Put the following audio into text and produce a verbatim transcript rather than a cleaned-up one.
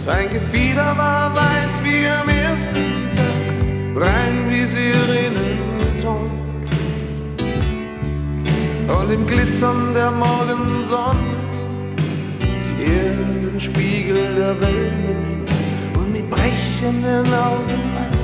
Sein Gefieder war weiß wie am ersten Tag, rein wie Sirenenton. Und im Glitzern der Morgensonne sieht er in den Spiegel der Wellen hinein und mit brechenden Augen weiß